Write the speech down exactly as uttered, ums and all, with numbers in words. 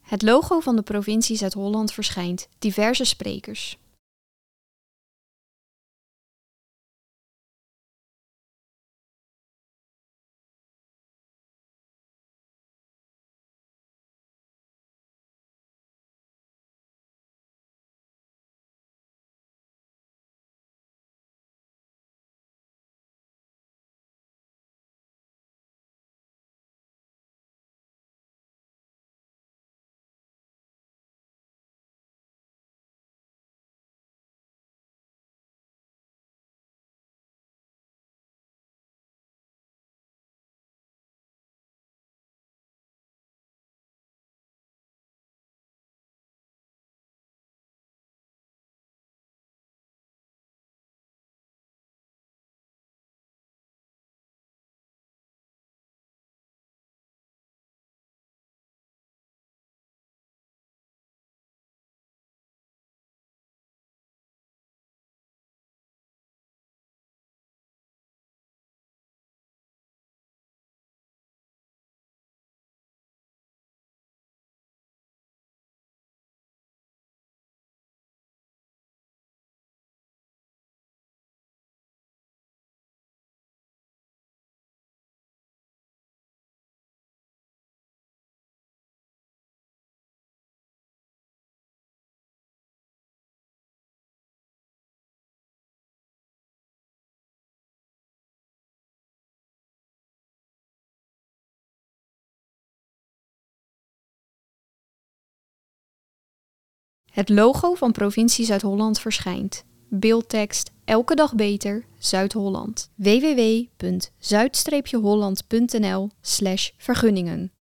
Het logo van de provincie Zuid-Holland verschijnt. Diverse sprekers. Het logo van provincie Zuid-Holland verschijnt. Beeldtekst: elke dag beter, Zuid-Holland. w w w punt zuid holland punt n l slash vergunningen